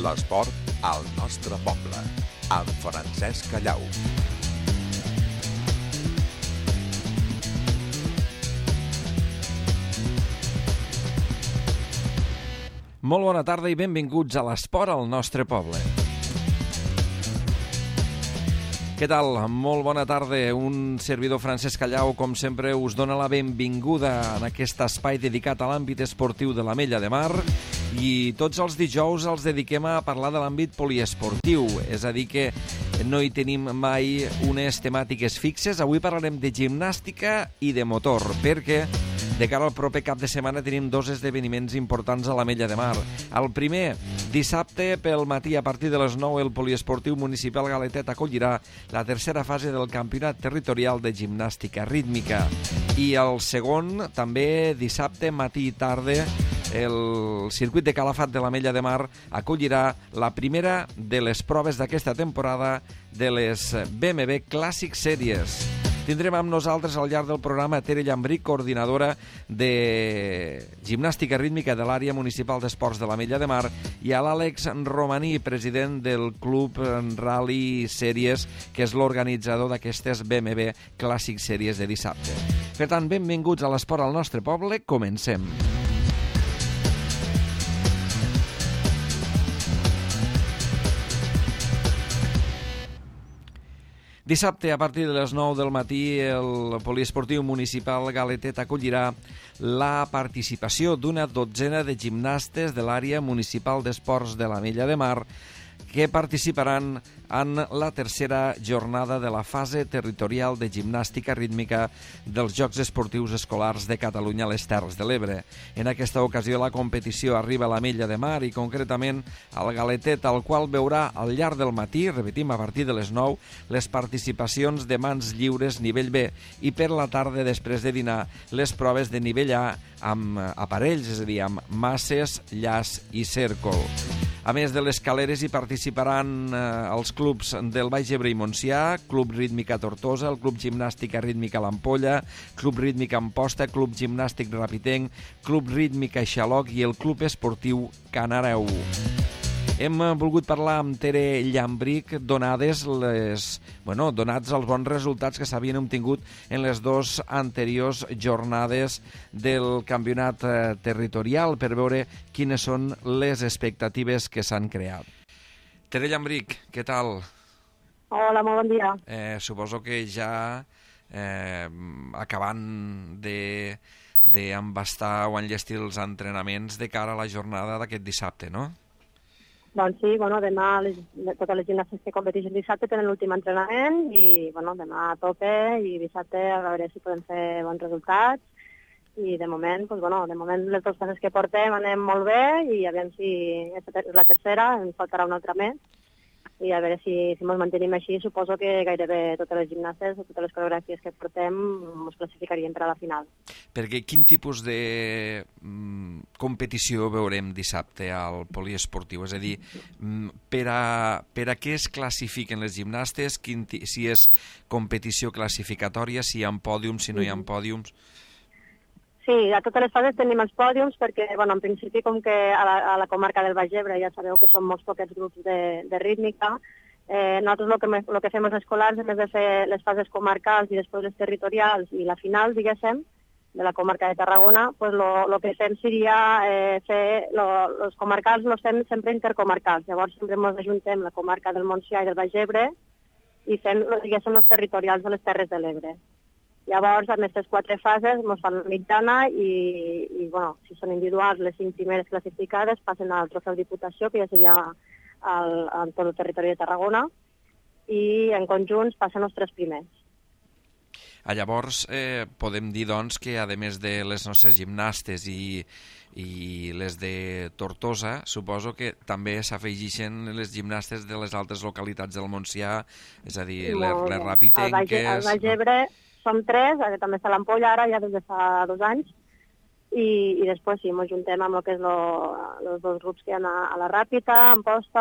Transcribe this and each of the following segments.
L'esport al nostre poble, amb Francesc Callau. Molt bona tarda i benvinguts a l'esport al nostre poble. Què tal? Molt bona tarda. Un servidor, Francesc Callau, com sempre, us dona la benvinguda en aquest espai dedicat a l'àmbit esportiu de l'Ametlla de Mar, i tots els dijous els dediquem a parlar de l'àmbit poliesportiu, és a dir que no hi tenim mai unes temàtiques fixes. Avui parlarem de gimnàstica i de motor, perquè de cara al proper cap de setmana tenim dos esdeveniments importants a l'Ametlla de Mar. El primer, dissabte pel matí a partir de les 9, el poliesportiu municipal Galetet acollirà la tercera fase del campionat territorial de gimnàstica rítmica. I el segon, també dissabte matí i tarda, el circuit de Calafat de l'Ametlla de Mar acollirà la primera de les proves d'aquesta temporada de les BMW Classic Series. Tindrem amb nosaltres al llarg del programa Tere Llambric, coordinadora de gimnàstica rítmica de l'àrea municipal d'esports de l'Ametlla de Mar, i a l'Àlex Romaní, president del Club Rally Series, que és l'organitzador d'aquestes BMW Classic Series de dissabte. Per tant, benvinguts a l'esport al nostre poble. Comencem. Dissabte, a partir de les 9 del matí, el poliesportiu municipal Galetet acollirà la participació d'una dotzena de gimnastes de l'àrea municipal d'esports de l'Ametlla de Mar, que participaran en la tercera jornada de la fase territorial de gimnàstica rítmica dels Jocs Esportius Escolars de Catalunya a les Terres de l'Ebre. En aquesta ocasió la competició arriba a l'Ametlla de Mar i concretament al Galetet, al qual veurà al llarg del matí, repetim, a partir de les 9, les participacions de mans lliures nivell B, i per la tarda, després de dinar, les proves de nivell A amb aparells, és a dir, amb masses, llaç i cèrcol. A més de les caleres, hi participaran els clubs del Baix Ebre i Montsià, Club Rítmica Tortosa, el Club Gimnàstica Rítmica l'Ampolla, Club Rítmica Amposta, Club Gimnàstic Rapitenc, Club Rítmica Xaloc i el Club Esportiu Canareu. Hem volgut parlar amb Tere Llambric, donats els bons resultats que s'havien obtingut en les dues anteriors jornades del campionat territorial, per veure quines són les expectatives que s'han creat. Tere Llambric, què tal? Hola, molt bon dia. Suposo que ja acabant d'embastar o enllestir els entrenaments de cara a la jornada d'aquest dissabte, no? Doncs sí, demà totes les gimnastes que competeixen dissabte tenen l'últim entrenament i demà a tope i dissabte a veure si podem fer bons resultats. I de moment les dues fases que portem anem molt bé i a veure si és la tercera, ens faltarà una altra més. I a veure si ens mantenim així, suposo que gairebé totes les gimnastes o totes les coreografies que portem ens classificarien per a la final. Perquè quin tipus de competició veurem dissabte al poliesportiu? És a dir, per a què es classifiquen les gimnastes? Si és competició classificatòria, si hi ha pòdiums, si no hi ha pòdiums? Sí, a totes les fases tenim els pòdiums perquè, en principi, com que a la comarca del Baix Ebre ja sabeu que són molts poquets grups de rítmica, nosaltres el que fem els escolars, a més de fer les fases comarcals i després les territorials i la final, diguéssim, de la comarca de Tarragona, pues lo que fem seria fer els comarcals, els fem sempre intercomarcals. Llavors sempre ens ajuntem la comarca del Montsià i del Baix Ebre i fem, diguéssim, els territorials de les Terres de l'Ebre. Llavors, en aquestes 4 fases, ens fan la mitjana i si són individuals, les 5 primeres classificades passen al trofeu Diputació, que ja seria en tot el territori de Tarragona, i en conjunts passen els 3 primers. Llavors, podem dir, doncs, que a més de les nostres gimnastes i les de Tortosa, suposo que també s'afegeixen les gimnastes de les altres localitats del Montsià, és a dir, les rapitenques... Al Baix Ebre som 3, també està l'Ampolla ara, ja des de fa 2 anys, i després sí, ens juntem amb el que és els dos grups que hi ha a la Ràpita, Amposta,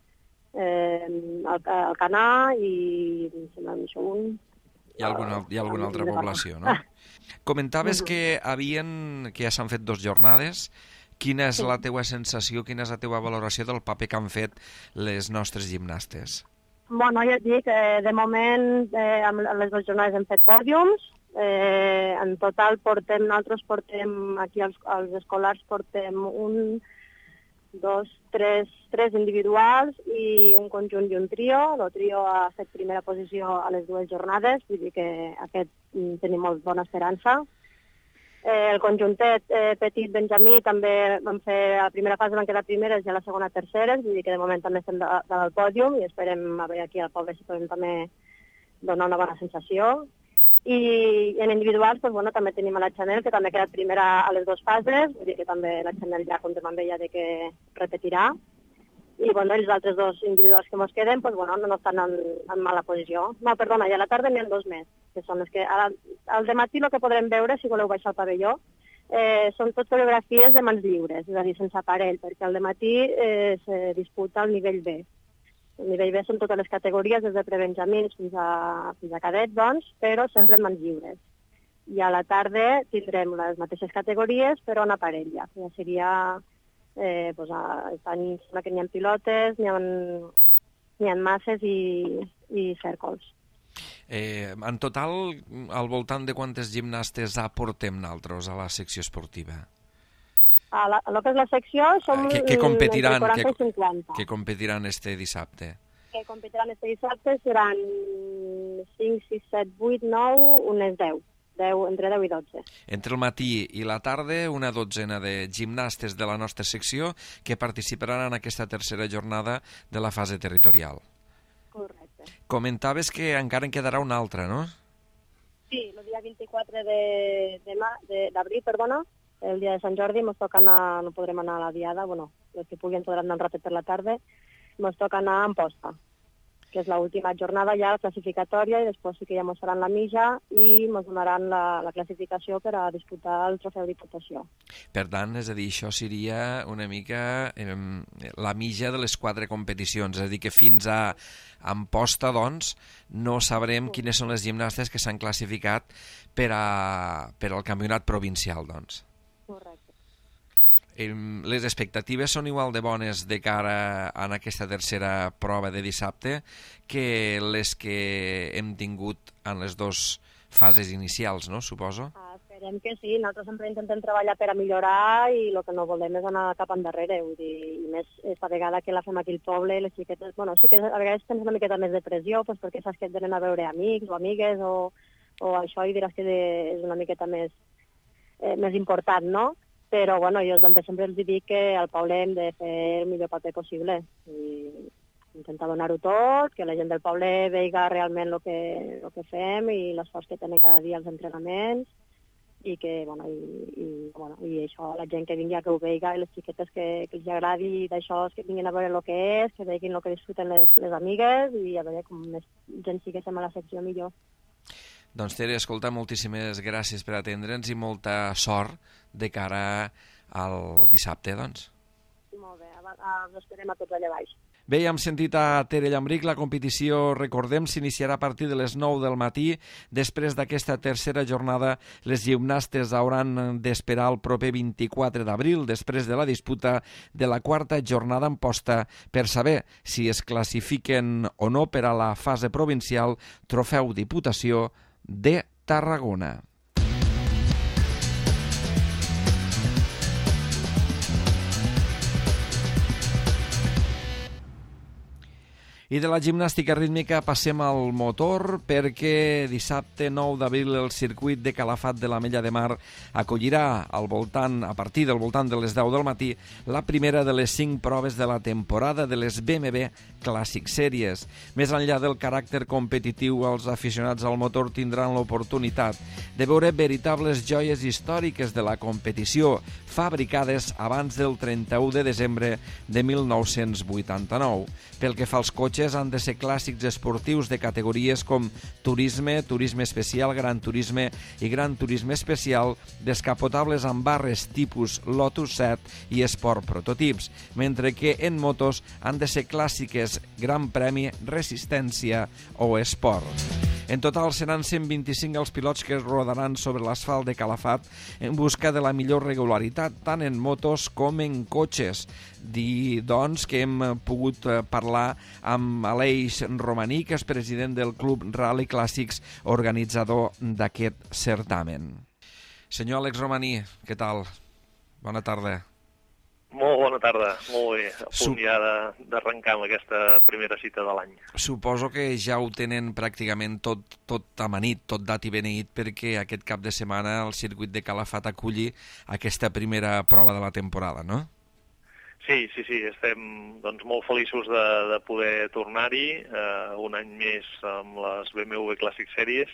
el Canà i... Hi ha alguna altra població, no? Comentaves que ja s'han fet 2 jornades, Quina és la teua sensació, quina és la teua valoració del paper que han fet les nostres gimnastes? Bueno, ja et dic, de moment, amb les 2 jornades hem fet pòdiums. En total nosaltres portem, aquí als escolars portem 1, 2, 3 individuals i un conjunt i un trio. El trio ha fet primera posició a les 2 jornades, vull dir que aquest tenim molt bona esperança. El conjuntet petit benjamí també vam fer, a la primera fase van quedar primeres i a la segona terceres, vull dir que de moment també estem dalt al pòdium i esperem a veure aquí al poble si podem també donar una bona sensació. I en individuals doncs, també tenim a la Chanel, que també ha quedat primera a les 2 fases, vull dir que també la Chanel ja comptem amb ella de que repetirà. I els altres 2 individuals que ens queden no estan en mala posició. No, perdona, i a la tarda n'hi ha 2 més, que són les que al dematí el que podrem veure, si voleu baixar al pavelló, són tot coreografies de mans lliures, és a dir, sense aparell, perquè al dematí se disputa el nivell B. El nivell B són totes les categories, des de prebenjamins fins a cadets, doncs, però sempre en mans lliures. I a la tarda tindrem les mateixes categories, però en aparell ja. Ja seria... sembla que n'hi ha pilotes, n'hi ha masses i cèrcols. En total, al voltant de quantes gimnastes aportem nosaltres a la secció esportiva? A lo que és la secció som que competiran, entre 40 i 50. Que competiran este dissabte? Que competiran este dissabte seran 5, 6, 7, 8, 9, unes 10. Entre 10 i 12. Entre el matí i la tarda, una dotzena de gimnastes de la nostra secció que participaran en aquesta tercera jornada de la fase territorial. Correcte. Comentaves que encara en quedarà una altra, no? Sí, el dia 24 d'abril, el dia de Sant Jordi, ens toca anar, no podrem anar a la diada, els que puguin podran anar un ratet per la tarda, ens toca anar a Amposta, que és l'última jornada ja classificatòria, i després sí que ja ens faran la mitja i ens donaran la classificació per a disputar el trofeu Diputació. Per tant, és a dir, això seria una mica la mitja de les 4 competicions, és a dir, que fins a Amposta, doncs, no sabrem quines són les gimnastes que s'han classificat per al campionat provincial, doncs. Correcte. Les expectatives són igual de bones de cara a aquesta tercera prova de dissabte que les que hem tingut en les 2 fases inicials, no? Suposo? Esperem que sí. Nosaltres sempre intentem treballar per a millorar i el que no volem és anar cap endarrere. Vull dir, i més esta vegada que la fem aquí al poble, les xiquetes... sí que a vegades tens una miqueta més de pressió, perquè saps que et venen a veure amics o amigues o això, i diràs que és una miqueta més important, no? Però, jo també sempre els dic que al poble hem de fer el millor paper possible i intentar donar-ho tot, que la gent del poble veiga realment el que fem i l'esforç que tenen cada dia els entrenaments i que, i això, la gent que vingui a que ho veiga i les xiquetes que els agradi d'això, que vinguin a veure el que és, que veguin el que disfruten les amigues i a veure com més gent siguéssim a la secció millor. Doncs, Tere, escolta, moltíssimes gràcies per atendre'ns i molta sort de cara al dissabte, doncs. Molt bé, us esperem a tots allà baix. Bé, ja hem sentit a Tere Llambric. La competició, recordem, s'iniciarà a partir de les 9 del matí. Després d'aquesta tercera jornada, les gimnastes hauran d'esperar el proper 24 d'abril, després de la disputa de la 4ª jornada en posta, per saber si es classifiquen o no per a la fase provincial Trofeu Diputació de Tarragona. I de la gimnàstica rítmica passem al motor, perquè dissabte 9 d'abril el circuit de Calafat de l'Ametlla de Mar acollirà a partir del voltant de les 10 del matí la primera de les 5 proves de la temporada de les BMW Classic Series. Més enllà del caràcter competitiu, els aficionats al motor tindran l'oportunitat de veure veritables joies històriques de la competició, fabricades abans del 31 de desembre de 1989. Pel que fa als cotxes, han de ser clàssics esportius de categories com turisme, turisme especial, gran turisme i gran turisme especial, descapotables amb barres tipus Lotus 7 i Sport prototips, mentre que en motos han de ser clàssiques Gran Premi, Resistència o Esport. En total seran 125 els pilots que rodaran sobre l'asfalt de Calafat en busca de la millor regularitat, tant en motos com en cotxes. Dir, doncs, que hem pogut parlar amb Aleix Romaní, que és president del Club Rally Clàssics, organitzador d'aquest certamen. Senyor Àlex Romaní, què tal? Bona tarda. Molt bona tarda, molt bé. A punt ja d'arrencar amb aquesta primera cita de l'any. Suposo que ja ho tenen pràcticament tot amanit, tot dat i beneït, perquè aquest cap de setmana el circuit de Calafat aculli aquesta primera prova de la temporada, no? Sí, estem molt feliços de poder tornar-hi un any més amb les BMW Classic Series,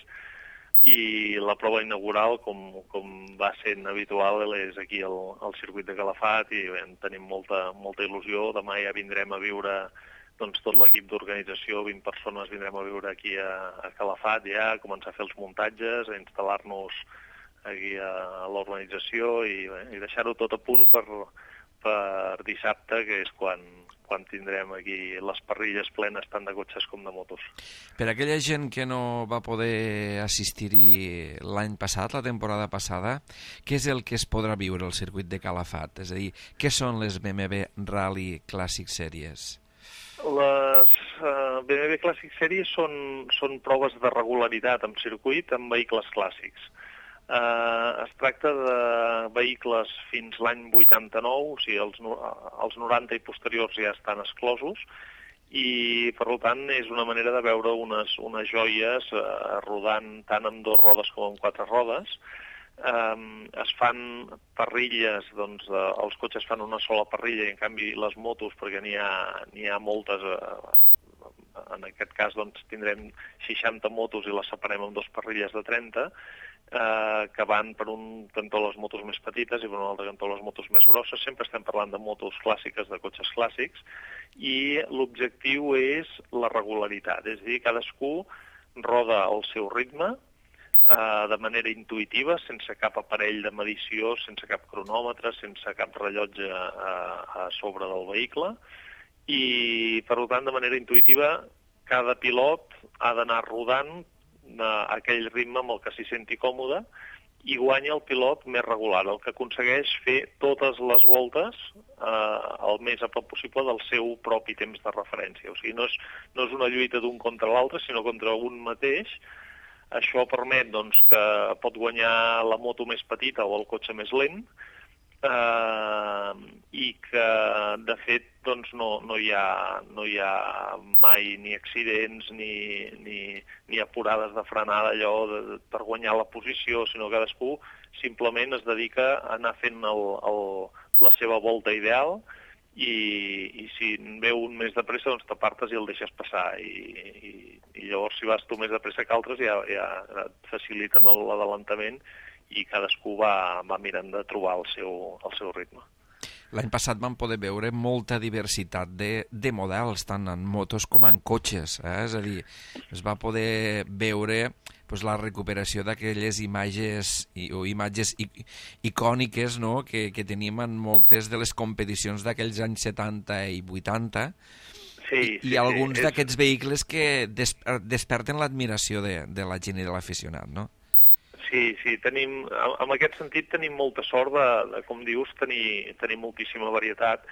i la prova inaugural, com va sent habitual, és aquí al circuit de Calafat, i bé, tenim molta il·lusió. Demà ja vindrem a viure tot l'equip d'organització, 20 persones vindrem a viure aquí a Calafat, ja a començar a fer els muntatges, a instal·lar-nos aquí a l'organització i deixar-ho tot a punt per dissabte, que és quan tindrem aquí les parrilles plenes tant de cotxes com de motos. Per aquella gent que no va poder assistir-hi l'any passat, la temporada passada, què és el que es podrà viure al circuit de Calafat? És a dir, què són les BMW Rally Classic Series? Les BMW Classic Series són proves de regularitat en circuit amb vehicles clàssics. Es tracta de vehicles fins l'any 89, o sigui, els 90 i posteriors ja estan exclosos, i per tant és una manera de veure unes joies rodant tant amb 2 rodes com amb 4 rodes. Es fan parrilles, els cotxes fan una sola parrilla, i en canvi les motos, perquè n'hi ha moltes, en aquest cas tindrem 60 motos i les separem amb 2 parrilles de 30, que van per un cantó les motos més petites i per un altre cantó les motos més grosses. Sempre estem parlant de motos clàssiques, de cotxes clàssics, i l'objectiu és la regularitat, és a dir, cadascú roda al seu ritme, de manera intuïtiva, sense cap aparell de medició, sense cap cronòmetre, sense cap rellotge a sobre del vehicle, i per tant, de manera intuïtiva, cada pilot ha d'anar rodant aquell ritme amb el que s'hi senti còmode, i guanya el pilot més regular, el que aconsegueix fer totes les voltes el més a prop possible del seu propi temps de referència. O sigui, no és una lluita d'un contra l'altre, sinó contra un mateix. Això permet que pot guanyar la moto més petita o el cotxe més lent, i que, de fet, no hi ha mai ni accidents ni apurades de frenada allò per guanyar la posició, sinó que cadascú simplement es dedica a anar fent la seva volta ideal, i si en veu un més de pressa, t'apartes i el deixes passar, i llavors si vas tu més de pressa que altres ja et faciliten l'adelantament, i cadascú va mirant de trobar el seu ritme. L'any passat vam poder veure molta diversitat de models, tant en motos com en cotxes. És a dir, es va poder veure la recuperació d'aquelles imatges icòniques que tenim en moltes de les competicions d'aquells anys 70 i 80, i alguns d'aquests vehicles que desperten l'admiració de la gent i de l'aficionat, no? Sí, en aquest sentit tenim molta sort com dius, tenir moltíssima varietat.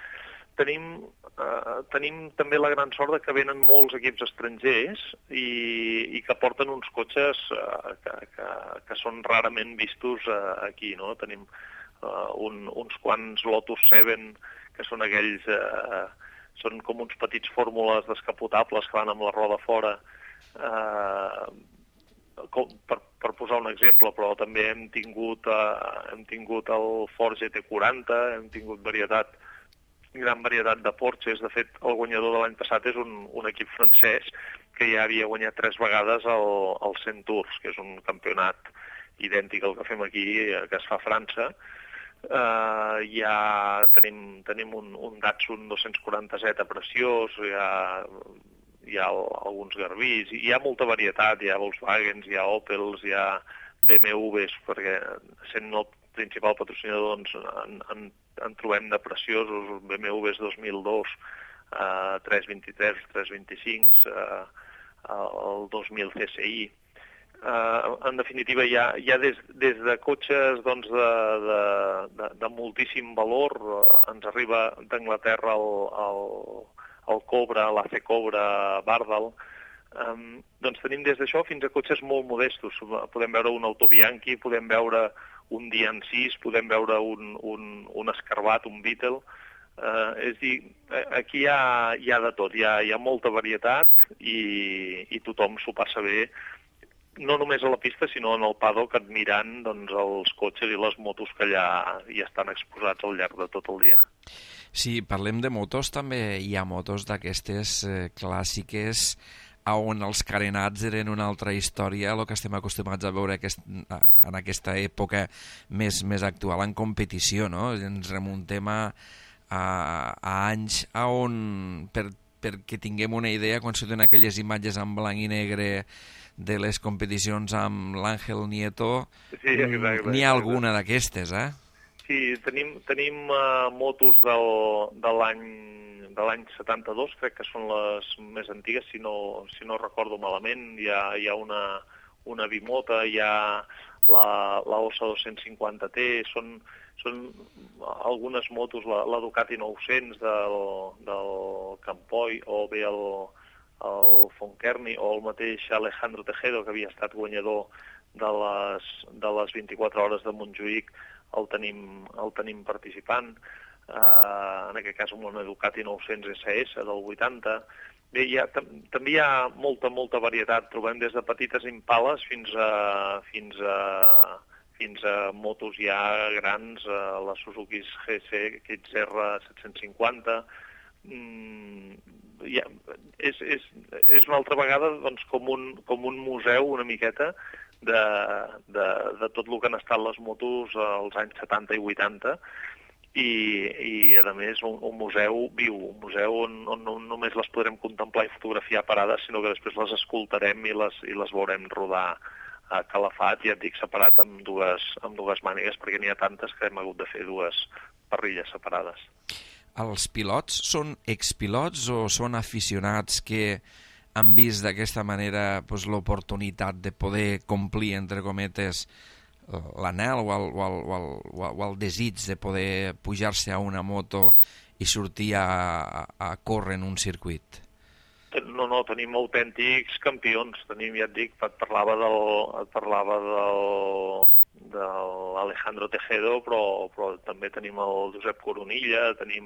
Tenim també la gran sort que venen molts equips estrangers i que porten uns cotxes que són rarament vistos aquí, no? Tenim uns quants Lotus 7, que són aquells, són com uns petits fórmules descapotables que van amb la roda fora, per posar un exemple, però també hem tingut el Ford GT40, hem tingut gran varietat de Porsches. De fet, el guanyador de l'any passat és un equip francès que ja havia guanyat 3 vegades el Centaurs, que és un campionat idèntic al que fem aquí, que es fa a França. Ja tenim un Datsun 240Z preciós, hi ha alguns Garbís, hi ha molta varietat, hi ha Volkswagens, hi ha Opels, hi ha BMWs, perquè sent el principal patrocinador en trobem de preciosos, BMWs 2002, 323, 325, el 2000 CSI. En definitiva, hi ha des de cotxes doncs, de moltíssim valor. Ens arriba d'Anglaterra el Cobra, l'AC Cobra, Bardal. Doncs tenim des d'això fins a cotxes molt modestos. Podem veure un Auto Bianchi, podem veure un Dian 6, podem veure un Escarbat, un Beetle. És a dir, aquí hi ha de tot, hi ha molta varietat i tothom s'ho passa bé, no només a la pista, sinó en el paddock admirant doncs, els cotxes i les motos que allà hi estan exposats al llarg de tot el dia. Si parlem de motos, també hi ha motos d'aquestes clàssiques on els carenats eren una altra història, el que estem acostumats a veure en aquesta època més actual en competició, no? Ens remuntem a anys on, perquè tinguem una idea, quan surten aquelles imatges en blanc i negre de les competicions amb l'Àngel Nieto, sí, n'hi ha alguna d'aquestes, Sí, tenim motos de l'any 72, crec que són les més antigues, si no recordo malament. Hi ha una bimota, hi ha la Ossa 250T, són algunes motos, la Ducati 900 del Campoy, o bé el Fonkerni, o el mateix Alejandro Tejedo, que havia estat guanyador de les 24 hores de Montjuïc, el tenim participant. En aquest cas amb una Ducati 900 SS del 80. Bé, també hi ha molta varietat. Trobem des de petites Impalas fins a motos ja grans, la Suzuki GC XR 750. És una altra vegada doncs, com un museu una miqueta de tot el que han estat les motos als anys 70 i 80 i a més un museu viu, un museu on no només les podrem contemplar i fotografiar parades, sinó que després les escoltarem i les veurem rodar a Calafat, ja et dic, separat amb dues mànigues, perquè n'hi ha tantes que hem hagut de fer dues parrilles separades. Els pilots són expilots o són aficionats que han vist d'aquesta manera doncs, l'oportunitat de poder complir, entre cometes, l'anhel o el desig de poder pujar-se a una moto i sortir a córrer en un circuit? No, tenim autèntics campions. Tenim, ja et dic, et parlava de l'Alejandro Tejedo, però també tenim el Josep Coronilla, tenim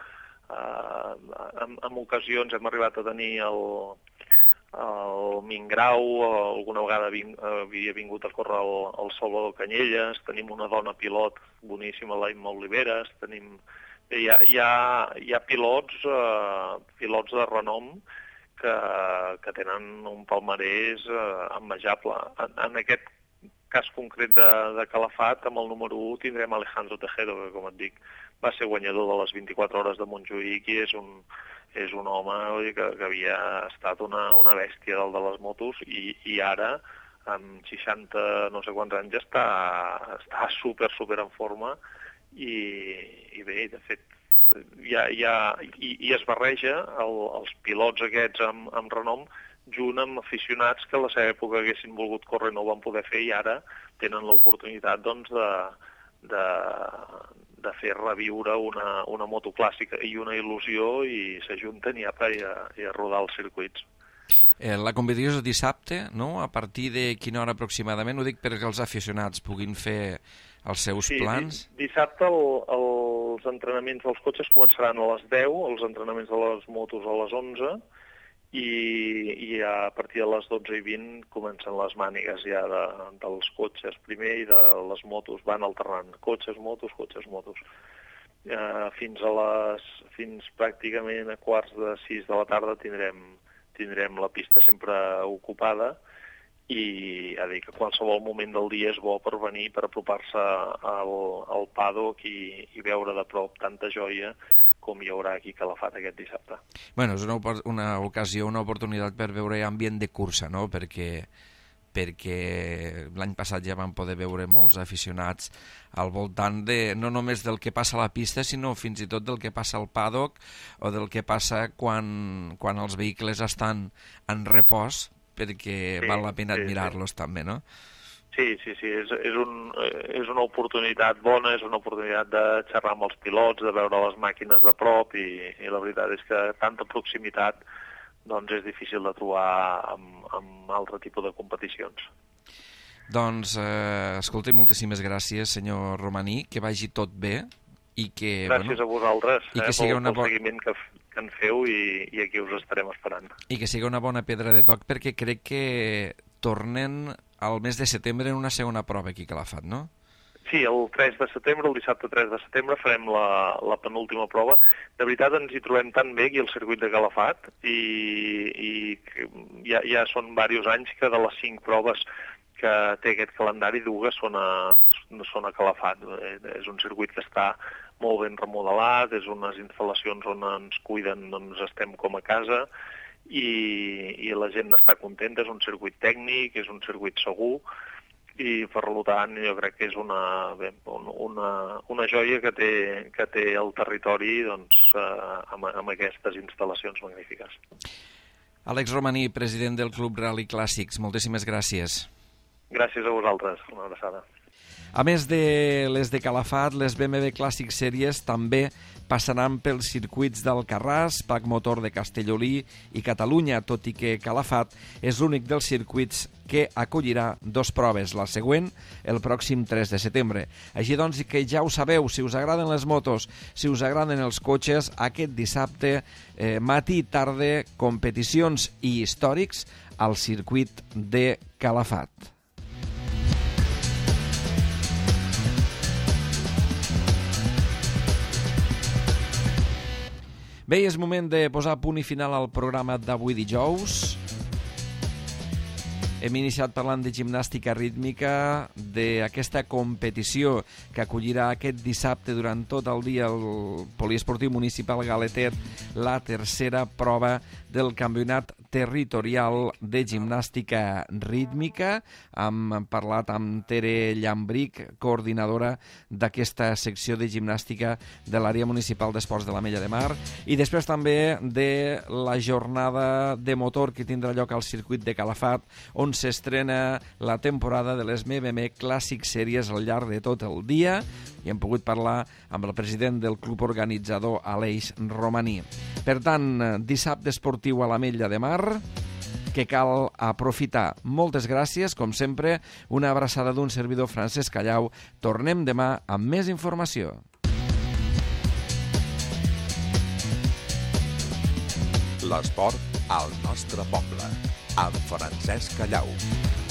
en ocasions hem arribat a tenir el Mingrau, alguna vegada havia vingut a córrer el Salvador Canyelles, tenim una dona pilot boníssima, l'Aimma Oliveres, hi ha pilots de renom que tenen un palmarès envejable. En aquest cas concret de Calafat, amb el número 1 tindrem Alejandro Tejedo, que, com et dic, va ser guanyador de les 24 hores de Montjuïc i és un home que havia estat una bèstia del de les motos i ara, amb 60 no sé quants anys, està super en forma i bé, de fet, i es barreja els pilots aquests amb renom junt amb aficionats que a la seva època haguessin volgut córrer i no ho van poder fer i ara tenen l'oportunitat doncs, de fer reviure una moto clàssica i una il·lusió i s'ajunten i a rodar els circuits. La competició és dissabte, no? A partir de quina hora aproximadament? Ho dic perquè els aficionats puguin fer els seus plans. Sí, dissabte els entrenaments dels cotxes començaran a les 10, els entrenaments de les motos a les 11 i a partir de les 12 i 20 comencen les mànigues ja dels cotxes primer i de les motos, van alternant cotxes, motos. Fins pràcticament a quarts de 6 de la tarda tindrem la pista sempre ocupada i a dir que qualsevol moment del dia és bo per venir, per apropar-se al paddock i veure de prop tanta joia com hi haurà aquí a Calafat aquest dissabte. Bueno, és una ocasió, una oportunitat per veure ambient de cursa, no? Perquè l'any passat ja vam poder veure molts aficionats al voltant no només del que passa a la pista, sinó fins i tot del que passa al paddock o del que passa quan els vehicles estan en repòs perquè val la pena admirar-los també, no? Sí, és una oportunitat bona, és una oportunitat de xerrar amb els pilots, de veure les màquines de prop i la veritat és que tanta proximitat doncs és difícil de trobar amb altre tipus de competicions. Doncs, escolti, moltíssimes gràcies, senyor Romaní, que vagi tot bé i que... Gràcies a vosaltres pel seguiment que en feu i aquí us estarem esperant. I que sigui una bona pedra de toc perquè crec que tornen al mes de setembre en una segona prova aquí a Calafat, no? Sí, el 3 de setembre, el dissabte 3 de setembre, farem la penúltima prova. De veritat, ens hi trobem tan bé aquí al circuit de Calafat i ja són diversos anys que de les 5 proves que té aquest calendari, dues són a Calafat. És un circuit que està molt ben remodelat, és unes instal·lacions on ens cuiden, doncs estem com a casa, i la gent està contenta, és un circuit tècnic, és un circuit segur, i per tant jo crec que és una joia que té el territori doncs, amb aquestes instal·lacions magnífiques. Àlex Romaní, president del Club Rally Clàssics, moltíssimes gràcies. Gràcies a vosaltres, una abraçada. A més de les de Calafat, les BMW Classic Series també passaran pels circuits d'Alcarràs, Pac Motor de Castellolí i Catalunya, tot i que Calafat és l'únic dels circuits que acollirà 2 proves, la següent el pròxim 3 de setembre. Així doncs que ja ho sabeu, si us agraden les motos, si us agraden els cotxes, aquest dissabte, matí i tarda, competicions i històrics al circuit de Calafat. Bé, és moment de posar punt i final al programa d'avui dijous. Hem iniciat parlant de gimnàstica rítmica, d'aquesta competició que acollirà aquest dissabte durant tot el dia el Poliesportiu Municipal Galetet, la tercera prova del Campionat Territorial de Gimnàstica Rítmica. Hem parlat amb Tere Llambric, coordinadora d'aquesta secció de gimnàstica de l'àrea municipal d'esports de l'Ametlla de Mar, i després també de la jornada de motor que tindrà lloc al circuit de Calafat, on s'estrena la temporada de les BMW Classic Series al llarg de tot el dia, i hem pogut parlar amb el president del club organitzador, Àlex Romaní. Per tant, dissabte esportiu a l'Ametlla de Mar, que cal aprofitar. Moltes gràcies, com sempre, una abraçada d'un servidor, Francesc Callau. Tornem demà amb més informació. L'esport al nostre poble, amb Francesc Callau.